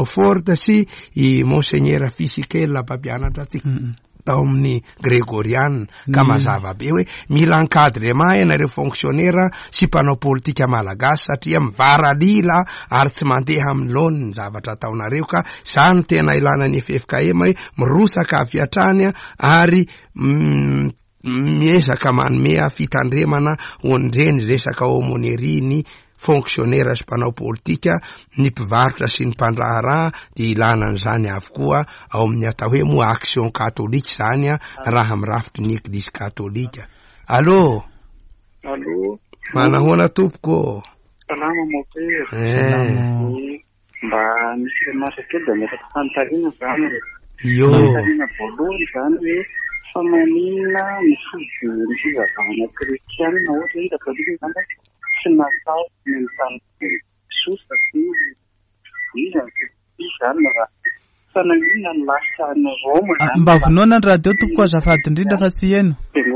i monseigneur Fisikela mpampianatra atsika tao amin'ny Grégoriane ka mazava be hoe mila encadrement ianareo fonctionnaire sy mpanao politika malagasy satria mivaralila ary tsy mandeha amin'ny laony ny zavatra ataonareo ka zany tena ilana ny FFKM hoe mirosaka afiatrany ary miezaka manome fitandremana ondreny resaka homonerie ny fonctionnaire sy mpanao politika ny mpivarotra sy ny mpandraharaha dia ilana n'izany avokoa ao amin'ny atao hoe moa action catholique zany raha mirafitry ny eglise katolika. Allo manahoana tompoko salama mopera mba misy masa kely da mety fanontaniana zany fanontaniana voalohany zany hoe fa manina ny fivavahana kristianina ohatra hoe katolika zany sy natao ny tany sosa sy izany raha fananina ny lasa ny Roma zany mba vonoana ny radio tompoko azafady indrindra fa sy eno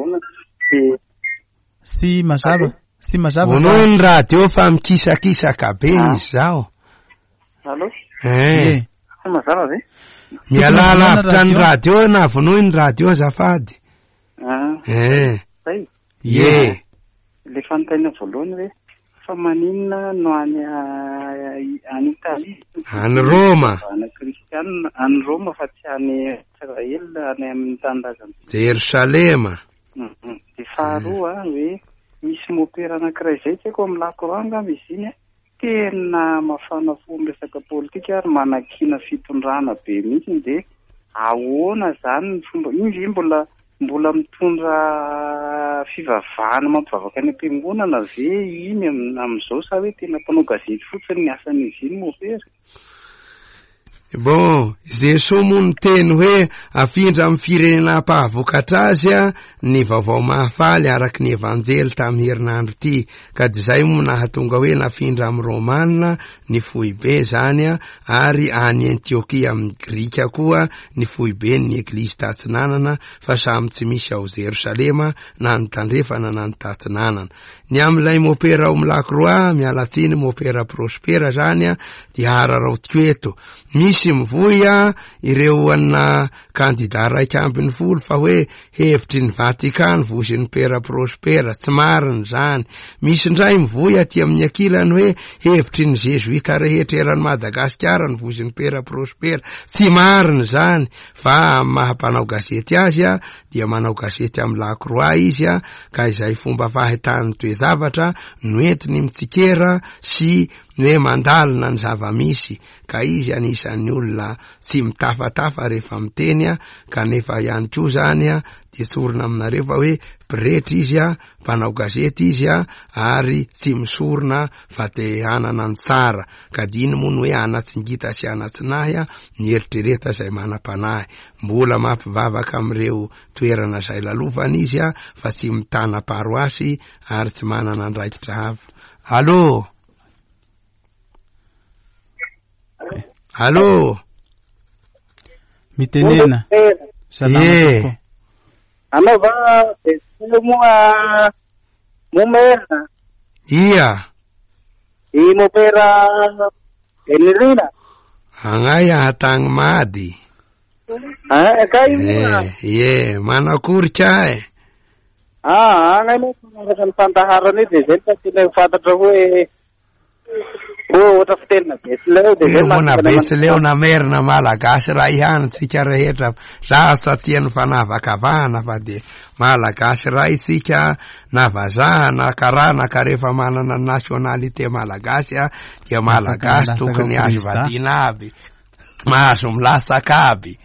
sy mazava vonoina ny radio fa mikisakisaka be izy zao allo mazava ve mialalavitra ny radio na vonoina ny radio azafady le fanontaniana voalohany hoe fa maninona no any Italia. Any Roma. Any Kristianina any Roma fa tsy any Israel any amin'ny tanindrazana. Jerusalema. De faharoa hoe misy mopera anankiray zay tsy haiko amin'ny lakoranga izy iny tena mafana fo amin'ny resaka politika ary manakina fitondrana be mihitsy de ahoana zany ny fomba izy mbola mitondra fivavahana mampivavaka ny am-piangonana ve iny amin'izao sa hoe tena mpanao gazety fotsiny ny asan'izy iny mopera. Bon, Jesosy moa ny teny hoe afindra amin'ny firenena mpahavoakatra azy ny vaovao mahafaly araky ny evanjely tamin'ny herinandro ity ka zay moa nahatonga hoe nafindra amin'ny Romanina ny foibe zany ary any Antiokia amin'ny Grika koa ny foibe ny eglizy tatsinanana fa samy tsy misy ao Jerusalema na ny tandrefana na ny tatsinanana. Ny amin'ilay mopera ao Milakroa mialatsiny mopera Prospera zany dia hararao toeto misy mivoya ireo ana kandida raika ambin'ny folo fa hoe hevitry ny Vatikano vozin'ny Pera Prospera tsy mariny zany. Misy ndray mivoya aty amin'ny ankilany hoe hevitry ny Jesuita rehetra eran'ny Madagasikara ny vozin'ny Pera Prospera tsy mariny zany fa mahampanao gazety azy dia manao gazety amin'ny Lacroix izy ka izay fomba fahitany toezavatra noentiny mitsikera sy hoe mandalina ny zava-misy ka izy anisan'ny olona tsy mitafatafa rehefa miteny kanefa ihany koa zany dia sorona aminareo fa hoe pretra izy mpanao gazety izy ary tsy misorona fa te hanana ny tsara ka diny moa hoe anatsingita sy anatsinahy ny eritreretra izay manam-panahy mbola mampivavaka amin'ireo toerana izay lalovana izy fa tsy mitana paroasy ary tsy manana andraikitra hafa. Allô Allô mitenena salama ano ba mumera iya mopera Enirina angaya hatang madi kay manakury chai angay mo ng pantaharan ni Diesel kasi nagfatatra ko taftel na Besleo muna Besleo na mer na malagasy raha ihany tsika rehetra za tiany fanavakavahana fa de malagasy raha isika navazahana karana ka rehefa manana nationalité malagasy dia malagasy tokony azo vadina aby mahazo milasaka aby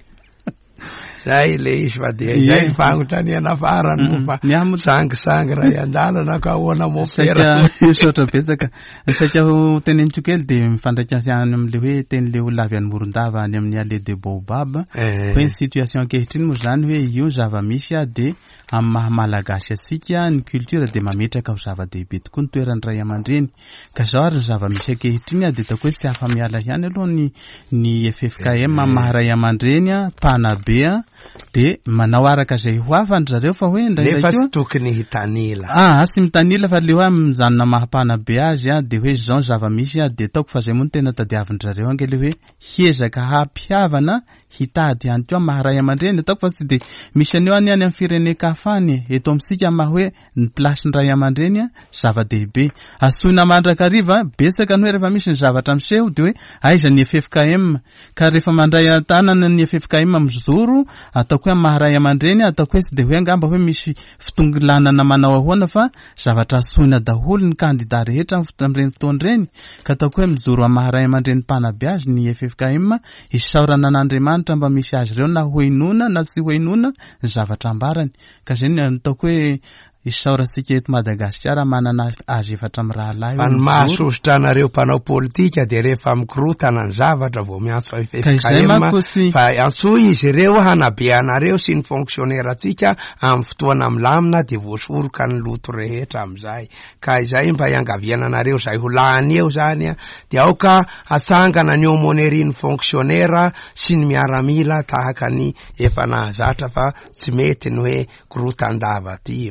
zay le izy fa de zay fagnotraniana farany moa fa sangisangy raha iandalana ka ahoana mopera sotra betsaka saika ho tenenitsyo kely de mifandraikasy any amin'le hoe teny le olona avy any Morondava any amin'ny allée de Baobab hoe situation ankehitriny moa zany hoe io zava-misy de amin'ny mahamalagasy asika ny culture de mametraka ho zava-dehibe tokoa ny toerany ray aman-dreny ka zao ary ny zava-misy ankehitriny de tako hoe tsy afa miala ihany aloha ny FFKM maharay aman-dreny panabe de manao araka izay ho avany zareo fa hoe nefa tsy tokony hitanila tsy mitanila fa le hoe mijanona mahapana be azy de hoe zao zava-misy de taoko fa zay moa tena tadiavin-drareo ange le hoe hiezaka hampihavana hitady ihany koa maharay aman-dreny taoko fa tsy de misy anio any amin'ny firenekafany eto amintsika maha hoe ny plasy ny ray aman-dreny zava-dehibe asoina mandrakariva betsaka ny hoe rehefa misy ny zavatra miseho de hoe aiza ny FFKM ka rehefa mandray tanana ny FFKM mizoro ataoko hoe maharay aman-dreny ataoko hoe tsy de hoe angamba hoe misy fitongilanana manao ahoana fa zavatra asoina daholo ny kandida rehetra amin'ireny fotoan'ireny ka ataoko hoe mijoro maharay aman-dreny mpanabe azy ny FFKM isaorana an'Andriamanitra mba misy azy ireo na hoinona na tsy hoinona ny zavatra ambarany ka zay ny ataoko hoe isaorantsika eto Madagasikara manana azy efatra amin'ny rahalahy fa ny mahasosotra anareo mpanao politika de rehefa mikorotana ny zavatra vao miantso fa FFKM fa antso izy ireo hanabe anareo sy ny fonctionnaire atsika amin'ny fotoana milamina de voasoroka ny loto rehetra amin'izay ka izay mba iangaviana anareo zay ho lahany eo zany de aoka hatsangana ny homonerie ny fonctionnaire sy ny miaramila tahaka ny efa nahazatra fa tsy mety ny hoe korotandava ty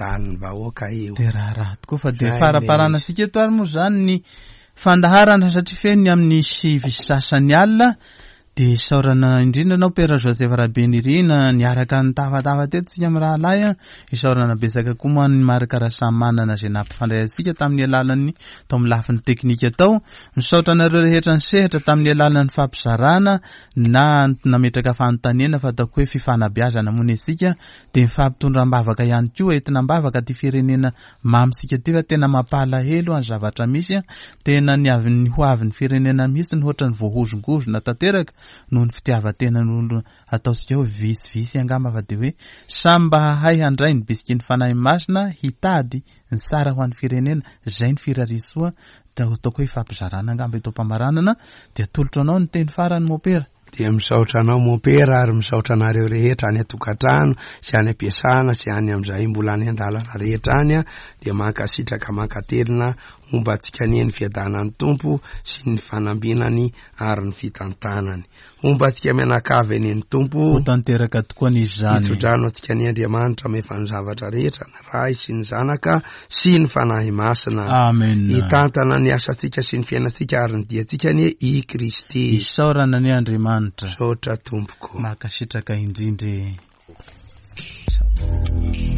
de raha tokoa fa de faraparana sika eto ary moa zany ny fandaharana satria feny amin'ny sivy sasany alina de saorana indrindra anao pera Joseph Rabenirina niaraka ny tavatava teto tsika amin'ny raha lay isaorana besaka koa moa ny marakara samy manana zay nampifandray antsika tamin'ny alalan'ny tao amin'ny lafin'ny teknika tao misaotra anareo rehetra ny sehatra tamin'ny alalan'ny fampizarana na nametraka fanontaniana fatako hoe fifanabeazana mony asika de mifampitondram-bavaka ihany koa entina-bavaka ty firenena mamysika ty fa tena mampalahelo any zavatra misy tena ny avy ho avy ny firenena misy ny ohatra ny voahozongozona tanteraka noho ny fitiavan-tenan'olo ataosika hoe visy angamba fa de hoe samba hay handray ny bisiky ny fanahy masina hitady ny tsara ho an'ny firenena zay ny firarisoa da ataoko hoe fampizarana angamba ito mpamaranana de atolotra anao ny teny farany mopera de misaotra anao mopera ary misaotra anareo rehetra any atokatrano sy any ampiasana sy any am'izay mbola any andalana rehetra any de mankasitraka mankatelina momba antsika ny fiadanany tompo sy ny fanambinany ary ny fitantanany momba antsika mianakavy eny ny tompo tanteraka tokoa ny zany itsodrano antsika ny Andriamanitra mefa ny zavatra rehetra ny ray sy ny zanaka sy ny fanahy masina amen hitantana ny asantsika sy ny fiainantsika ary ny diantsika ny i Kristy isaorana ny Andriamanitra saotra tompoko makasitraka indrindry